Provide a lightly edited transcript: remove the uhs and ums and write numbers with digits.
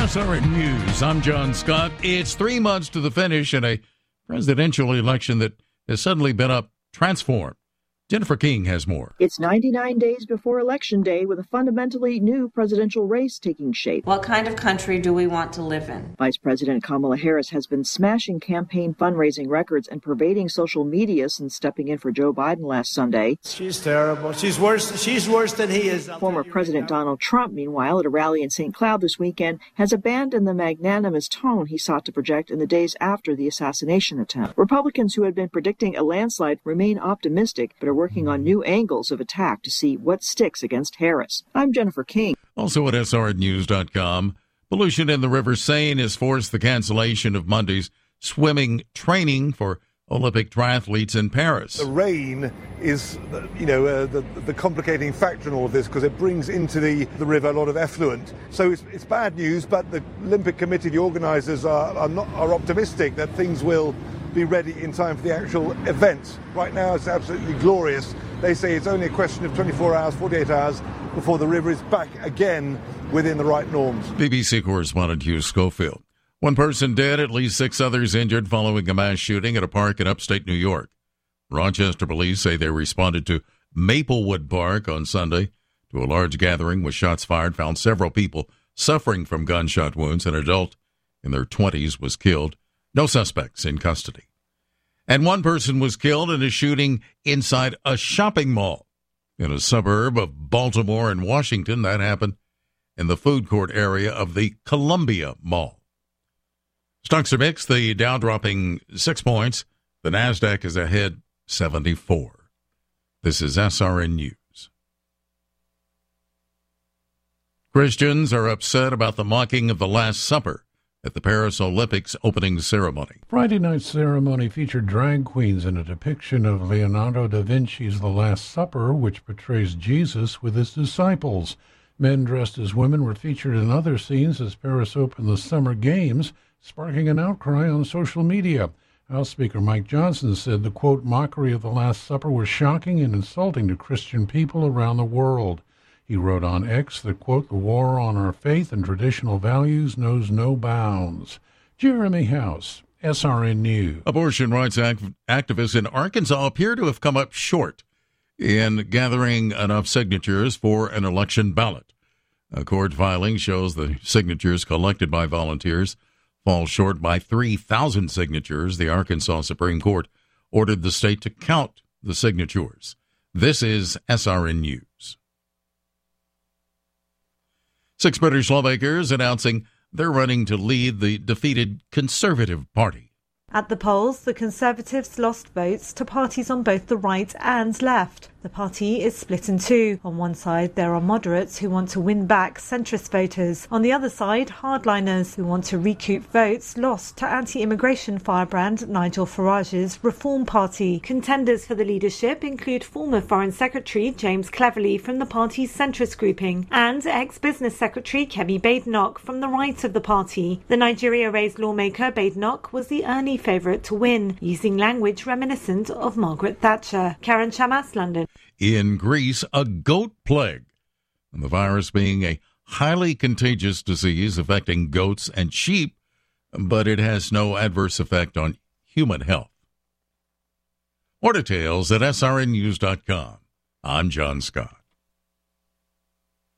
SRN News, I'm John Scott. It's 3 months to the finish in a presidential election that has suddenly been transformed. Jennifer King has more. It's 99 days before Election Day with a fundamentally new presidential race taking shape. What kind of country do we want to live in? Vice President Kamala Harris has been smashing campaign fundraising records and pervading social media since stepping in for Joe Biden last Sunday. She's terrible. She's worse than he is. Former President Donald Trump, meanwhile, at a rally in St. Cloud this weekend, has abandoned the magnanimous tone he sought to project in the days after the assassination attempt. Republicans who had been predicting a landslide remain optimistic, but are working on new angles of attack to see what sticks against Harris. I'm Jennifer King. Also at srnews.com, pollution in the River Seine has forced the cancellation of Monday's swimming training for Olympic triathletes in Paris. The rain is, the complicating factor in all of this because it brings into the river a lot of effluent. So it's bad news, but the Olympic Committee, the organisers, are optimistic that things will be ready in time for the actual event. Right now it's absolutely glorious. They say it's only a question of 24 hours, 48 hours before the river is back again within the right norms. BBC correspondent Hugh Schofield. One person dead, at least 6 others injured following a mass shooting at a park in upstate New York. Rochester police say they responded to Maplewood Park on Sunday to a large gathering with shots fired, found several people suffering from gunshot wounds. An adult in their 20s was killed. No suspects in custody. And one person was killed in a shooting inside a shopping mall in a suburb of Baltimore and Washington. That happened in the food court area of the Columbia Mall. Stocks are mixed, the Dow dropping 6 points. The NASDAQ is ahead 74. This is SRN News. Christians are upset about the mocking of the Last Supper at the Paris Olympics opening ceremony. Friday night's ceremony featured drag queens in a depiction of Leonardo da Vinci's The Last Supper, which portrays Jesus with his disciples. Men dressed as women were featured in other scenes as Paris opened the Summer Games, sparking an outcry on social media. House Speaker Mike Johnson said the, quote, mockery of the Last Supper was shocking and insulting to Christian people around the world. He wrote on X that, quote, the war on our faith and traditional values knows no bounds. Jeremy House, SRN News. Abortion rights activists in Arkansas appear to have come up short in gathering enough signatures for an election ballot. A court filing shows the signatures collected by volunteers fall short by 3,000 signatures. The Arkansas Supreme Court ordered the state to count the signatures. This is SRN News. 6 British lawmakers announcing they're running to lead the defeated Conservative Party. At the polls, the Conservatives lost votes to parties on both the right and left. The party is split in two. On one side, there are moderates who want to win back centrist voters. On the other side, hardliners who want to recoup votes lost to anti-immigration firebrand Nigel Farage's Reform Party. Contenders for the leadership include former Foreign Secretary James Cleverly from the party's centrist grouping and ex-Business Secretary Kemi Badenoch from the right of the party. The Nigeria-raised lawmaker Badenoch was the early favourite to win, using language reminiscent of Margaret Thatcher. Karen Chamas, London. In Greece, a goat plague, and the virus being a highly contagious disease affecting goats and sheep, but it has no adverse effect on human health. More details at srnnews.com. I'm John Scott.